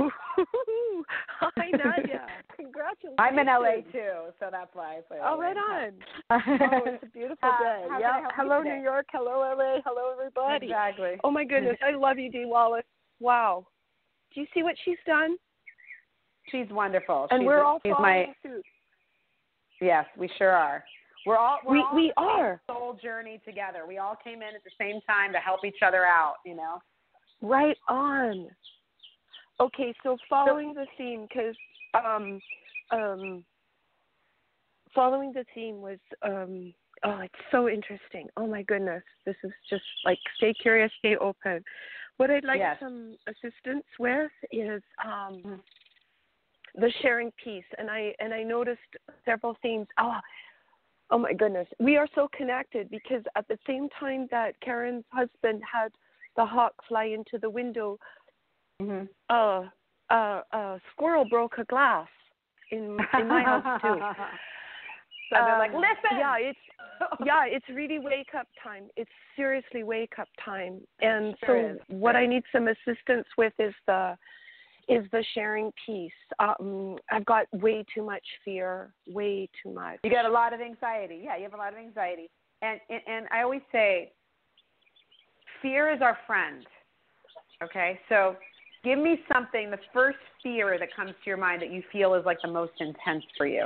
Hi, Nadia. Congratulations. I'm in L A too, so that's why I say Oh, right on. Oh, it's a beautiful day. Uh, yeah. Hello, New York. Hello, L A. Hello, everybody. Exactly. Oh, my goodness. I love you, Dee Wallace. Wow. Do you see what she's done? She's wonderful. And she's we're a, all she's following my, suit. Yes, we sure are. We're all we're we all we on the are soul journey together. We all came in at the same time to help each other out. You know. Right on. Okay, so following the theme, because um, um, following the theme was um, oh, it's so interesting. Oh my goodness, this is just like stay curious, stay open. What I'd like yes. some assistance with is um, the sharing piece, and I and I noticed several themes. Oh, oh my goodness, we are so connected because at the same time that Karen's husband had the hawk fly into the window, mm-hmm. uh, uh, a squirrel broke a glass in in my house too. So they're um, like, listen. Yeah, it's yeah, it's really wake up time. It's seriously wake up time. And sure so what I need some assistance with is the is the sharing piece. Um, I've got way too much fear, way too much. You got a lot of anxiety. Yeah, you have a lot of anxiety. And and, and I always say, fear is our friend. Okay, so give me something, the first fear that comes to your mind that you feel is like the most intense for you.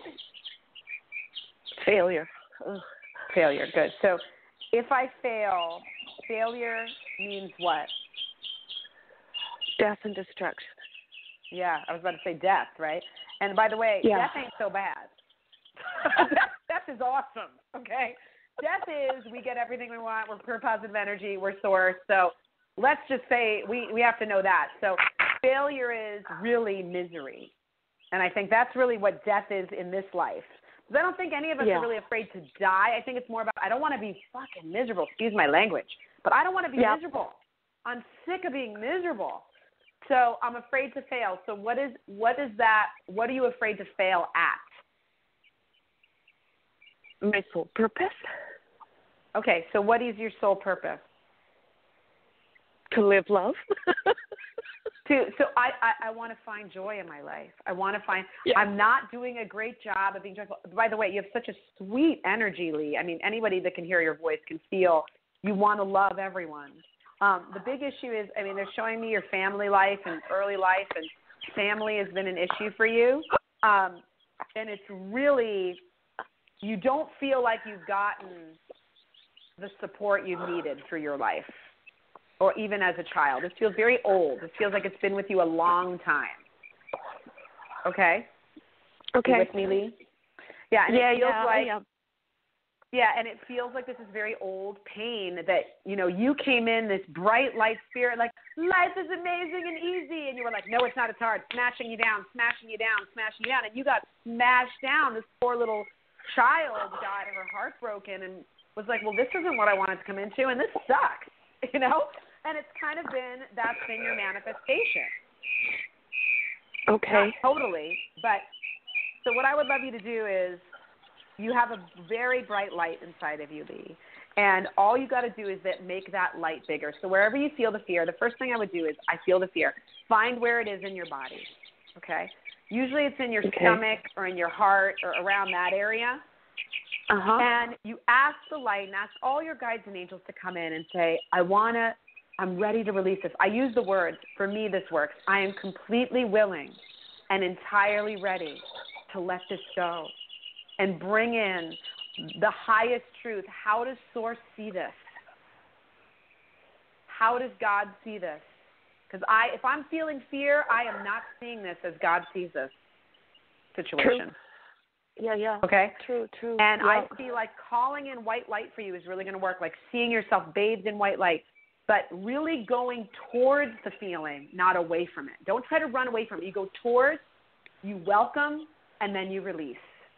Failure. Ugh. Failure, good. So if I fail, failure means what? Death and destruction. Yeah, I was about to say death, right? And by the way, yeah. death ain't so bad. death, death is awesome, okay? Death is we get everything we want. We're pure positive energy. We're source. So let's just say we, we have to know that. So failure is really misery. And I think that's really what death is in this life. Because I don't think any of us yeah. are really afraid to die. I think it's more about I don't want to be fucking miserable. Excuse my language. But I don't want to be yeah. miserable. I'm sick of being miserable. So I'm afraid to fail. So what is what is that? What are you afraid to fail at? My soul purpose. Okay, so what is your soul purpose? To live love. to so I, I, I want to find joy in my life. I want to find yeah. I'm not doing a great job of being joyful. By the way, you have such a sweet energy, Lee. I mean, anybody that can hear your voice can feel you want to love everyone. Um, the big issue is, I mean, they're showing me your family life and early life, and family has been an issue for you. Um, and it's really, you don't feel like you've gotten the support you've needed through your life, or even as a child. It feels very old. It feels like it's been with you a long time. Okay? Okay. You with me, Lee? Yeah, and yeah, it feels yeah, like, yeah. Yeah, and it feels like this is very old pain that, you know, you came in this bright light spirit, like, life is amazing and easy. And you were like, no, it's not, it's hard. Smashing you down, smashing you down, smashing you down. And you got smashed down. This poor little child got her heart broken and was like, well, this isn't what I wanted to come into, and this sucks, you know? And it's kind of been, that's been your manifestation. Okay. Not totally, but so what I would love you to do is, you have a very bright light inside of you, Lee. And all you got to do is that make that light bigger. So wherever you feel the fear, the first thing I would do is I feel the fear. Find where it is in your body, okay? Usually it's in your okay. stomach or in your heart or around that area. Uh-huh. And you ask the light and ask all your guides and angels to come in and say, I want to, I'm ready to release this. I use the words, for me this works. I am completely willing and entirely ready to let this go. And bring in the highest truth. How does Source see this? How does God see this? Because I, if I'm feeling fear, I am not seeing this as God sees this situation. True. Yeah, yeah. Okay? True, true. And yeah. I feel like calling in white light for you is really going to work, like seeing yourself bathed in white light, but really going towards the feeling, not away from it. Don't try to run away from it. You go towards, you welcome, and then you release.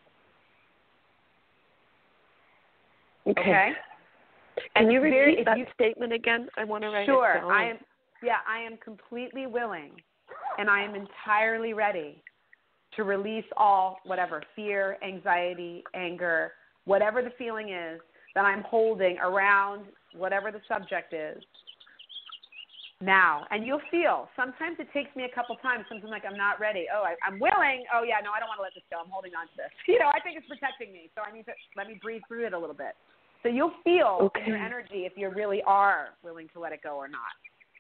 Okay. okay. Can and you repeat very, that you, statement again? I want to write sure, it down. Sure. I am. Yeah, I am completely willing, and I am entirely ready to release all whatever fear, anxiety, anger, whatever the feeling is that I'm holding around whatever the subject is. Now, and you'll feel. Sometimes it takes me a couple times. Sometimes I'm like, I'm not ready. Oh, I, I'm willing. Oh, yeah, no, I don't want to let this go. I'm holding on to this. You know, I think it's protecting me, so I need to let me breathe through it a little bit. So you'll feel okay. in your energy if you really are willing to let it go or not.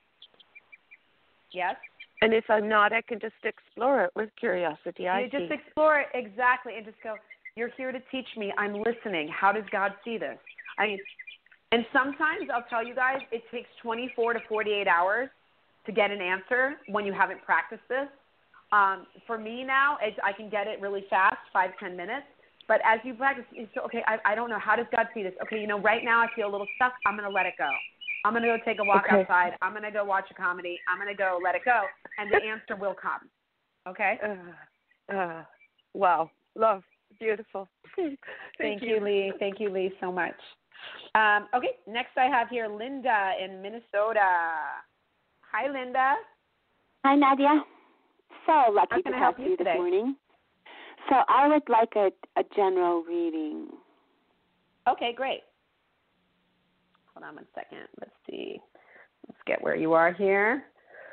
Yes? And if I'm not, I can just explore it with curiosity. I You see. just explore it, exactly, and just go, you're here to teach me. I'm listening. How does God see this? I mean, and sometimes I'll tell you guys, it takes twenty-four to forty-eight hours to get an answer when you haven't practiced this. Um, for me now, it's, I can get it really fast, five, ten minutes. But as you practice, you say, okay, I, I don't know. How does God see this? Okay, you know, right now I feel a little stuck. I'm going to let it go. I'm going to go take a walk okay. outside. I'm going to go watch a comedy. I'm going to go let it go, and the answer will come. Okay. Uh, uh, wow. Love. Beautiful. Thank, Thank you. you, Lee. Thank you, Lee, so much. Um, okay, next I have here Linda in Minnesota. Hi, Linda. Hi, Nadia. So lucky How to can I talk help to you you this today? morning. So I would like a, a general reading. Okay, great. Hold on one second. Let's see. Let's get where you are here.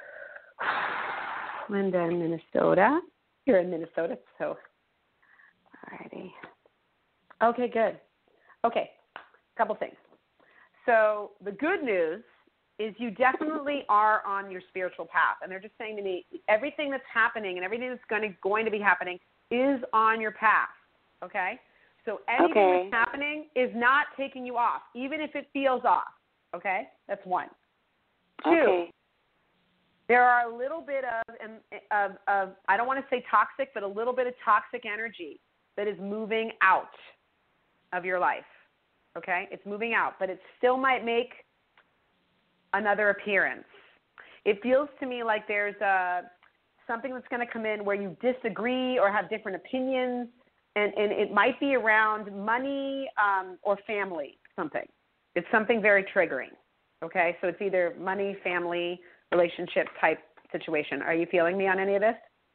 Linda in Minnesota. You're in Minnesota, so alrighty. Okay, good. Okay, a couple things. So the good news is you definitely are on your spiritual path. And they're just saying to me, everything that's happening and everything that's going to, going to be happening is on your path, okay? So anything Okay. that's happening is not taking you off, even if it feels off, okay? That's one. Two, Okay. there are a little bit of, of, of, I don't want to say toxic, but a little bit of toxic energy that is moving out of your life, okay? It's moving out, but it still might make another appearance. It feels to me like there's a, something that's going to come in where you disagree or have different opinions, and, and it might be around money um, or family, something. It's something very triggering, okay? So it's either money, family, relationship type situation. Are you feeling me on any of this?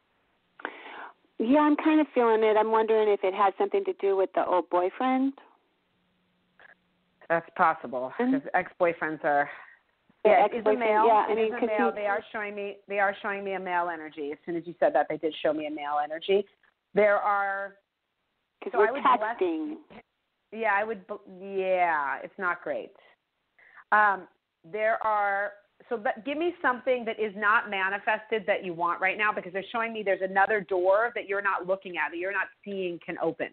Yeah, I'm kind of feeling it. I'm wondering if it has something to do with the old boyfriend. That's possible, because ex-boyfriends are... The Yeah, it is a ex-boyfriend, male. yeah, it I mean, is a 'cause male. he- They are showing me. They are showing me a male energy. As soon as you said that, they did show me a male energy. There are. Because So we're I would texting. bless, yeah, I would. Yeah, it's not great. Um, there are. So that, give me something that is not manifested that you want right now, because they're showing me there's another door that you're not looking at, that you're not seeing can open.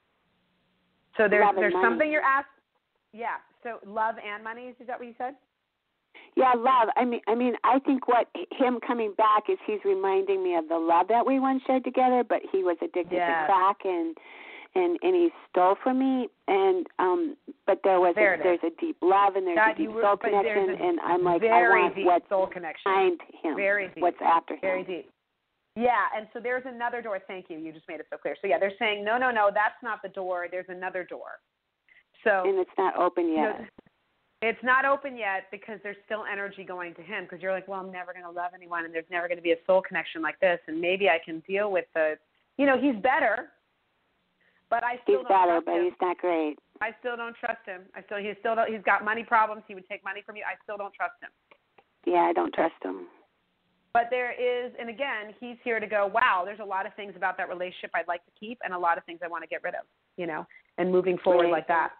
So there's Love and there's money. something you're asked. Yeah. So love and money. Is that what you said? Yeah, love. I mean, I mean, I think what him coming back is he's reminding me of the love that we once shared together. But he was addicted Yes. to crack, and and and he stole from me. And um, but there was There a, it there's is. a deep love, and there's That a deep you were- soul but there's connection. a And I'm like, I very want deep what's soul connection. behind him, Very deep. what's after him. Very deep. Yeah, and so there's another door. Thank you. You just made it so clear. So yeah, they're saying no, no, no, that's not the door. There's another door. So And it's not open you know, yet. it's not open yet because there's still energy going to him, because you're like, well, I'm never going to love anyone, and there's never going to be a soul connection like this, and maybe I can deal with the, you know, he's better, but I still He's don't better, trust but him. he's not great. I still don't trust him. I still he's still don't, he's got money problems. He would take money from you. I still don't trust him. Yeah, I don't trust him. But there is, and again, he's here to go, wow, there's a lot of things about that relationship I'd like to keep, and a lot of things I want to get rid of, you know, and moving forward Right. like that.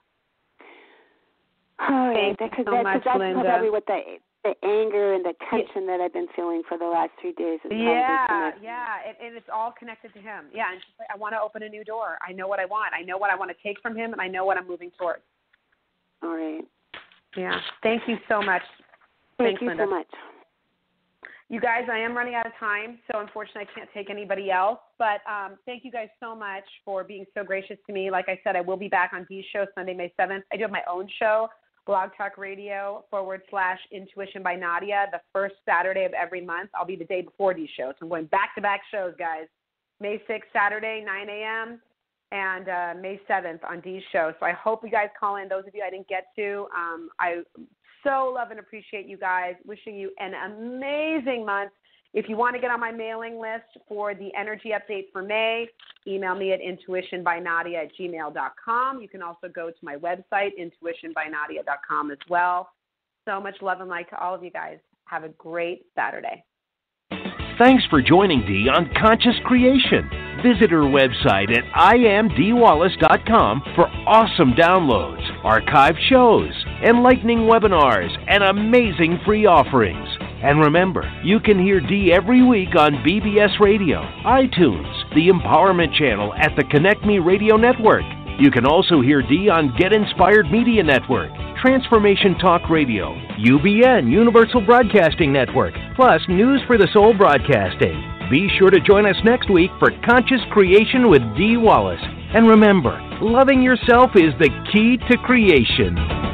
All right, Thank you because so that's, much, that's Linda. probably what the the anger and the tension that I've been feeling for the last three days. Is Yeah, probably yeah, and, and it's all connected to him. Yeah, and she's like, I want to open a new door. I know what I want. I know what I want to take from him, and I know what I'm moving towards. All right. Yeah, thank you so much. Thank Thanks, you Linda. so much. You guys, I am running out of time, so unfortunately I can't take anybody else. But um, thank you guys so much for being so gracious to me. Like I said, I will be back on Dee's show Sunday, May seventh. I do have my own show, Blog Talk Radio forward slash Intuition by Nadia, the first Saturday of every month. I'll be the day before Dee's show, so I'm going back-to-back shows, guys. May sixth, Saturday, nine a.m., and uh, May seventh on Dee's show. So I hope you guys call in. Those of you I didn't get to, um, I so love and appreciate you guys. Wishing you an amazing month. If you want to get on my mailing list for the energy update for May, email me at intuition by nadia at gmail dot com. You can also go to my website, intuition by nadia dot com as well. So much love and light to all of you guys. Have a great Saturday. Thanks for joining Dee on Conscious Creation. Visit her website at i am dee wallace dot com for awesome downloads, archived shows, enlightening webinars, and amazing free offerings. And remember, you can hear Dee every week on B B S Radio, iTunes, the Empowerment Channel at the Connect Me Radio Network. You can also hear Dee on Get Inspired Media Network, Transformation Talk Radio, U B N Universal Broadcasting Network, plus News for the Soul Broadcasting. Be sure to join us next week for Conscious Creation with Dee Wallace. And remember, loving yourself is the key to creation.